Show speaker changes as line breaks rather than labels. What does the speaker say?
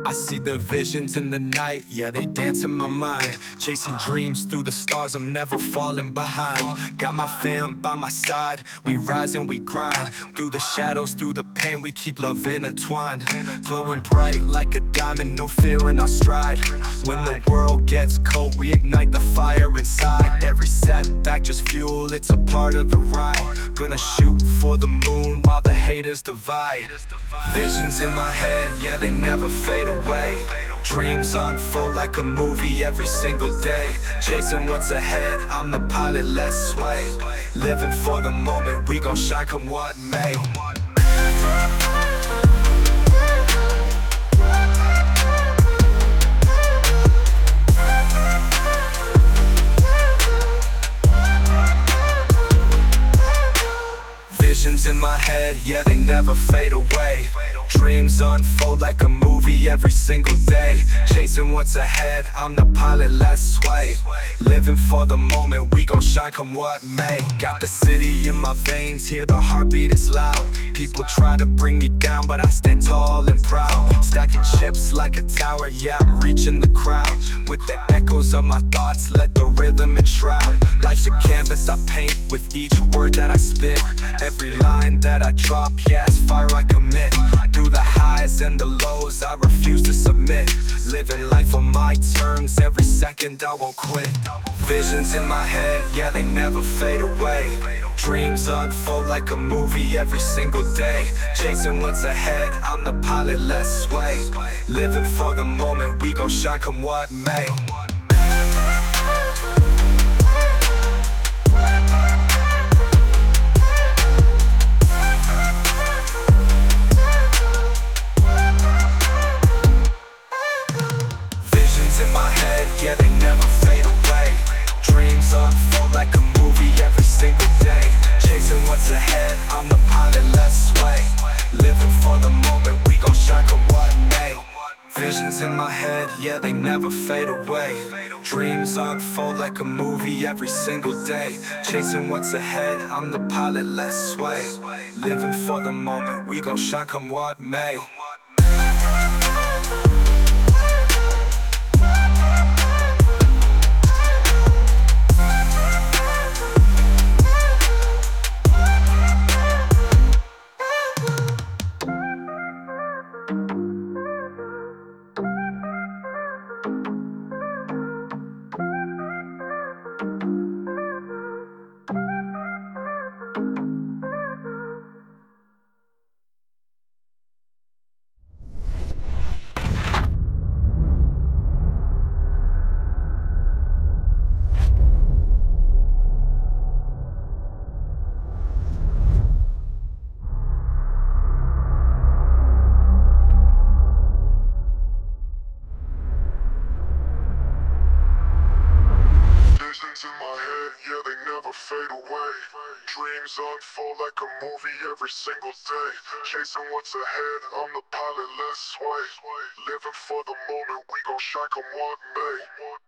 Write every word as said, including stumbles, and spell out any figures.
I see the visions in the night, yeah, they dance in my mind. Chasing dreams through the stars, I'm never falling behind. Got my fam by my side, we rise and we grind. Through the shadows, through the pain, we keep love intertwined. Glowing bright like a diamond, no fear in our stride. When the world gets cold, we ignite the fire inside. Every setback just fuel, it's a part of the ride. Gonna shoot for the moon while the haters divide. Visions in my head, yeah, they never fade away. Dreams unfold like a movie every single day. Chasing what's ahead, I'm the pilot, let's sway. Living for the moment, we gon' shine come what may. Visions in my head, yeah, they never fade away. Dreams unfold like a movie every single day. Chasing what's ahead, I'm the pilot, let's sway. Living for the moment, we gon' shine come what may. Got the city in my veins, hear the heartbeat is loud. People try to bring me down, but I stand tall and proud. Stacking chips like a tower, yeah, I'm reaching the crowd. With the echoes of my thoughts, let the rhythm enshroud. Life's a canvas I paint with each word that I spit. Every line that I drop, yeah, it's fire I commit. Through the highs and the lows, I refuse to submit. Living life on my terms, every second I won't quit. Visions in my head, yeah, they never fade away. Dreams unfold like a movie every single day. Chasing what's ahead, I'm the pilot, let's sway. Living for the moment, we gon' shine come what may. In my head, yeah, they never fade away. Dreams unfold like a movie every single day. Chasing what's ahead, I'm the pilot, let's sway. Living for the moment, we gon' shine come what may. Visions in my head, yeah, they never fade away. Dreams unfold like a movie every single day. Chasing what's ahead, I'm the pilot, let's sway. Living for the moment, we gon' shine come what may. Visions in my head, yeah, they never fade away. Dreams unfold like a movie every single day. Chasing what's ahead, I'm the pilot, let's sway. Living for the moment, we gon' shine come what may.